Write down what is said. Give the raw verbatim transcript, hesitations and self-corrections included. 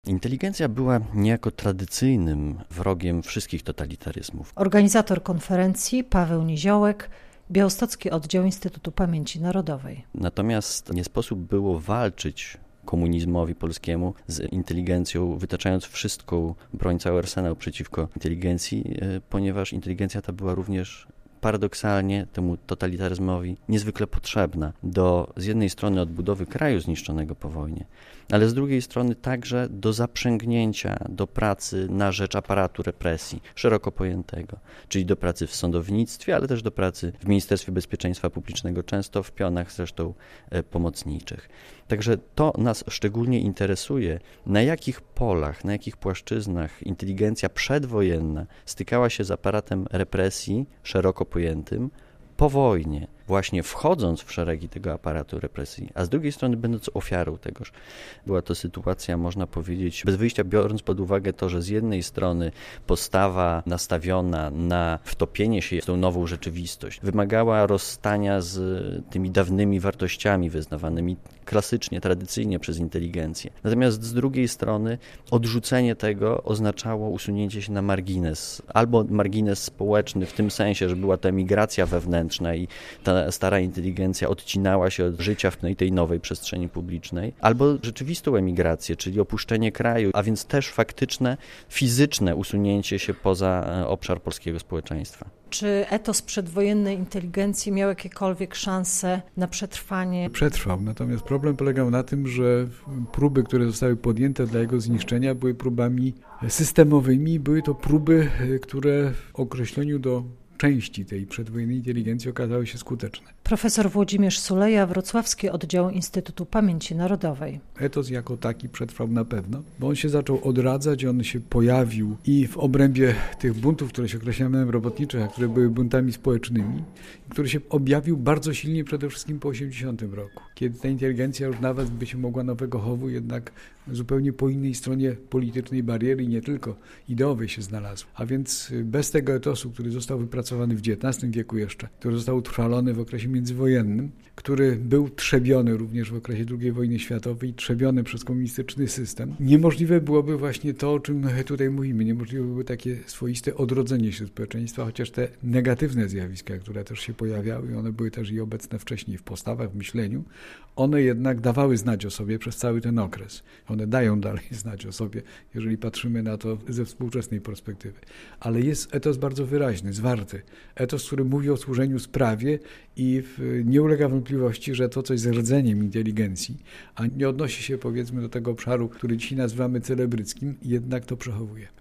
Inteligencja była niejako tradycyjnym wrogiem wszystkich totalitaryzmów. Organizator konferencji Paweł Niziołek, Białostocki Oddział Instytutu Pamięci Narodowej. Natomiast nie sposób było walczyć komunizmowi polskiemu z inteligencją, wytaczając wszystką broń, cały arsenał przeciwko inteligencji, ponieważ inteligencja ta była również paradoksalnie temu totalitaryzmowi niezwykle potrzebna do z jednej strony odbudowy kraju zniszczonego po wojnie, ale z drugiej strony także do zaprzęgnięcia do pracy na rzecz aparatu represji szeroko pojętego, czyli do pracy w sądownictwie, ale też do pracy w Ministerstwie Bezpieczeństwa Publicznego, często w pionach zresztą pomocniczych. Także to nas szczególnie interesuje, na jakich polach, na jakich płaszczyznach inteligencja przedwojenna stykała się z aparatem represji szeroko pojętym po wojnie, właśnie wchodząc w szeregi tego aparatu represji, a z drugiej strony będąc ofiarą tegoż. Była to sytuacja, można powiedzieć, bez wyjścia, biorąc pod uwagę to, że z jednej strony postawa nastawiona na wtopienie się w tą nową rzeczywistość wymagała rozstania z tymi dawnymi wartościami wyznawanymi klasycznie, tradycyjnie przez inteligencję. Natomiast z drugiej strony odrzucenie tego oznaczało usunięcie się na margines, albo margines społeczny w tym sensie, że była to emigracja wewnętrzna i ta stara inteligencja odcinała się od życia w tej nowej przestrzeni publicznej, albo rzeczywistą emigrację, czyli opuszczenie kraju, a więc też faktyczne, fizyczne usunięcie się poza obszar polskiego społeczeństwa. Czy etos przedwojennej inteligencji miał jakiekolwiek szanse na przetrwanie? Przetrwał, natomiast problem polegał na tym, że próby, które zostały podjęte dla jego zniszczenia, były próbami systemowymi, były to próby, które w określeniu do części tej przedwojennej inteligencji okazały się skuteczne. Profesor Włodzimierz Suleja, Wrocławski Oddział Instytutu Pamięci Narodowej. Etos jako taki przetrwał na pewno, bo on się zaczął odradzać, on się pojawił i w obrębie tych buntów, które się określają mianem robotniczych, a które były buntami społecznymi, który się objawił bardzo silnie przede wszystkim po osiemdziesiątym roku, kiedy ta inteligencja już nawet by się mogła nowego chowu, jednak zupełnie po innej stronie politycznej bariery i nie tylko ideowej się znalazł. A więc bez tego etosu, który został wypracowany w dziewiętnastym wieku jeszcze, który został utrwalony w okresie międzywojennym, który był trzebiony również w okresie drugiej wojny światowej, trzebiony przez komunistyczny system, niemożliwe byłoby właśnie to, o czym tutaj mówimy. Niemożliwe byłoby takie swoiste odrodzenie się społeczeństwa, chociaż te negatywne zjawiska, które też się pojawiały, one były też i obecne wcześniej w postawach, w myśleniu, one jednak dawały znać o sobie przez cały ten okres. One dają dalej znać o sobie, jeżeli patrzymy na to ze współczesnej perspektywy. Ale jest etos bardzo wyraźny, zwarty. Etos, który mówi o służeniu sprawie i nie ulega wątpliwości, że to coś z rdzeniem inteligencji, a nie odnosi się powiedzmy do tego obszaru, który dzisiaj nazywamy celebryckim, jednak to przechowuje.